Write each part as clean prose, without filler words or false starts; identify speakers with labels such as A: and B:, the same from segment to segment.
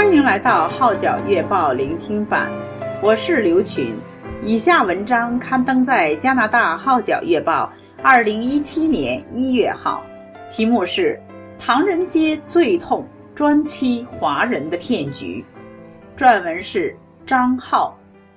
A: 欢迎来到号角月报聆听版，我是刘群。以下文章刊登在加拿大号角月报2017年1月号，题目是唐人街最痛专欺华人的骗局，撰文是张浩。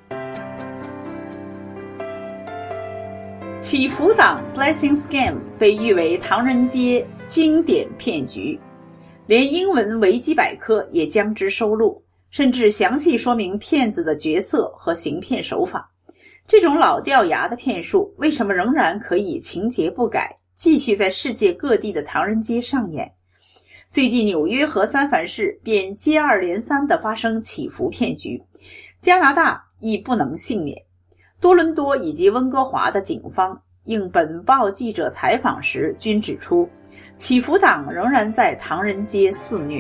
A: 祈福党 Blessing Scam 被誉为唐人街经典骗局，连英文维基百科也将之收录，甚至详细说明骗子的角色和行骗手法。这种老掉牙的骗术为什么仍然可以情节不改，继续在世界各地的唐人街上演？最近纽约和三藩市便接二连三地发生祈福骗局，加拿大亦不能幸免。多伦多以及温哥华的警方应本报记者采访时均指出，祈福党仍然在唐人街肆虐。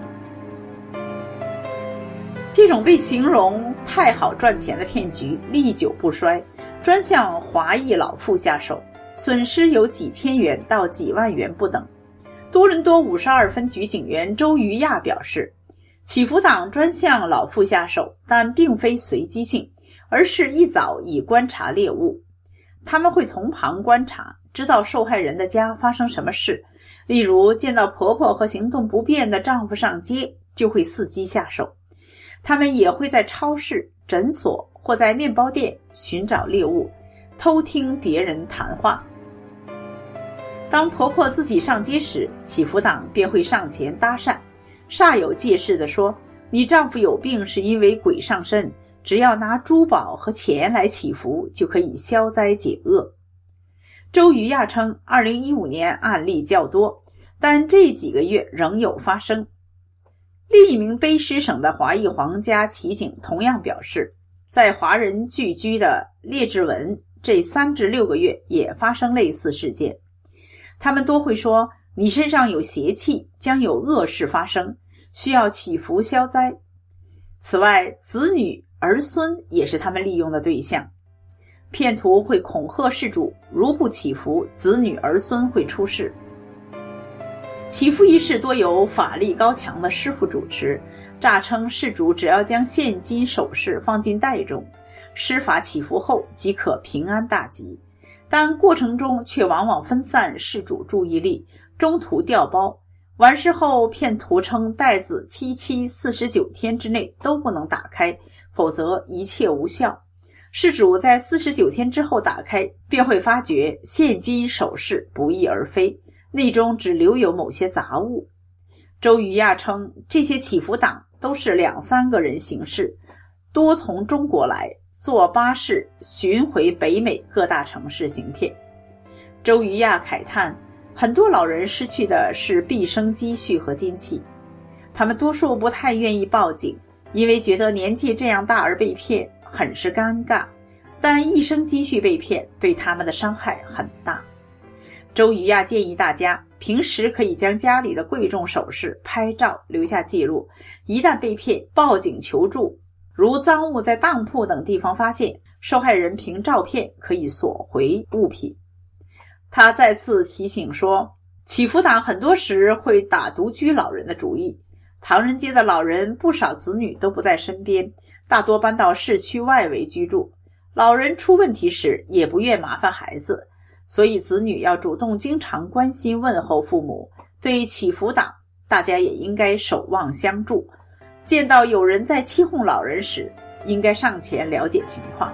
A: 这种被形容太好赚钱的骗局历久不衰，专向华裔老妇下手，损失有几千元到几万元不等。多伦多52分局警员周瑜亚表示，祈福党专向老妇下手，但并非随机性，而是一早已观察猎物。他们会从旁观察，知道受害人的家发生什么事，例如见到婆婆和行动不便的丈夫上街，就会伺机下手。他们也会在超市、诊所或在面包店寻找猎物，偷听别人谈话。当婆婆自己上街时，祈福党便会上前搭讪，煞有介事地说，你丈夫有病是因为鬼上身，只要拿珠宝和钱来祈福就可以消灾解厄。周瑜亚称2015年案例较多，但这几个月仍有发生。另一名卑诗省的华裔皇家骑警同样表示，在华人聚居的列治文这3至6个月也发生类似事件。他们多会说，你身上有邪气，将有恶事发生，需要祈福消灾。此外，子女、儿孙也是他们利用的对象。骗徒会恐吓事主，如不祈福，子女儿孙会出事。祈福仪式多由法力高强的师傅主持，诈称事主只要将现金首饰放进袋中，施法祈福后即可平安大吉，但过程中却往往分散事主注意力，中途掉包。完事后，骗徒称袋子期49天之内都不能打开，否则一切无效。事主在49天之后打开，便会发觉现金首饰不翼而飞，内中只留有某些杂物。周瑜亚称，这些祈福党都是2-3个人行事，多从中国来，坐巴士巡回北美各大城市行骗。周瑜亚慨叹，很多老人失去的是毕生积蓄和金器，他们多数不太愿意报警，因为觉得年纪这样大而被骗很是尴尬，但一生积蓄被骗对他们的伤害很大。周瑜亚建议大家平时可以将家里的贵重首饰拍照留下记录，一旦被骗报警求助，如赃物在当铺等地方发现，受害人凭照片可以索回物品。他再次提醒说，祈福党很多时会打独居老人的主意，唐人街的老人不少子女都不在身边，大多搬到市区外围居住，老人出问题时也不愿麻烦孩子，所以子女要主动经常关心问候父母。对于祈福党，大家也应该守望相助，见到有人在欺哄老人时，应该上前了解情况。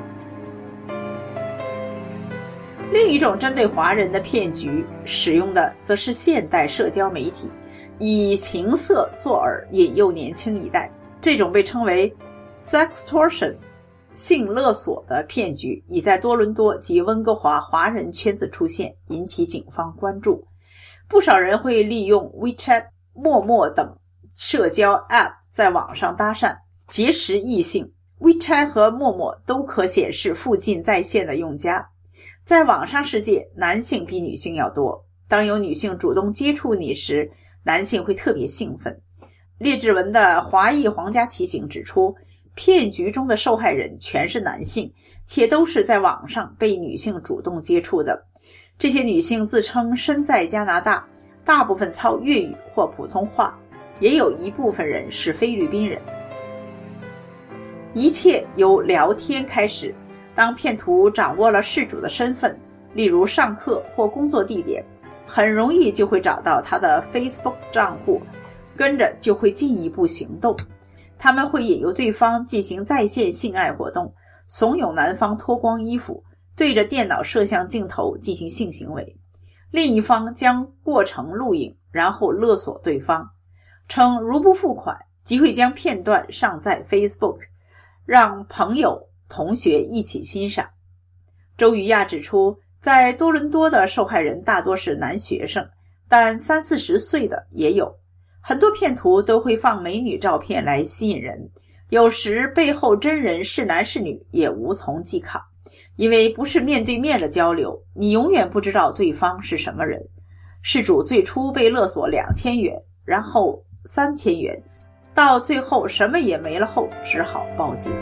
A: 另一种针对华人的骗局使用的则是现代社交媒体，以情色作饵引诱年轻一代。这种被称为 sextortion 性勒索的骗局已在多伦多及温哥华华人圈子出现，引起警方关注。不少人会利用 WeChat、陌陌等社交 App 在网上搭讪，结识异性。WeChat 和陌陌都可显示附近在线的用家。在网上世界，男性比女性要多。当有女性主动接触你时，男性会特别兴奋。列治文的华裔皇家骑警指出，骗局中的受害人全是男性，且都是在网上被女性主动接触的。这些女性自称身在加拿大，大部分操粤语或普通话。 也有一部分人是菲律宾人。一切由聊天开始，当骗徒掌握了事主的身份，例如上课或工作地点，很容易就会找到他的 Facebook 账户，跟着就会进一步行动。他们会引诱对方进行在线性爱活动，怂恿男方脱光衣服，对着电脑摄像镜头进行性行为，另一方将过程录影，然后勒索对方，称如不付款即会将片段上载 Facebook， 让朋友同学一起欣赏。周瑜亚指出，在多伦多的受害人大多是男学生，但30-40岁的也有。很多骗徒都会放美女照片来吸引人，有时背后真人是男是女也无从稽考，因为不是面对面的交流，你永远不知道对方是什么人。事主最初被勒索2000元，然后3000元，到最后什么也没了后只好报警。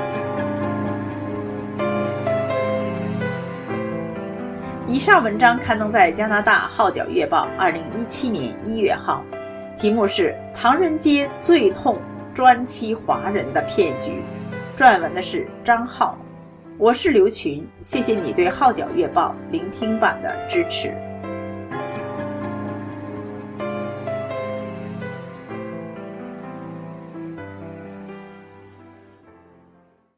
A: 以上文章刊登在加拿大《号角月报》2017年1月号，题目是唐人街最痛专欺华人的骗局，撰文的是张浩。我是刘群，谢谢你对《号角月报》聆听版的支持。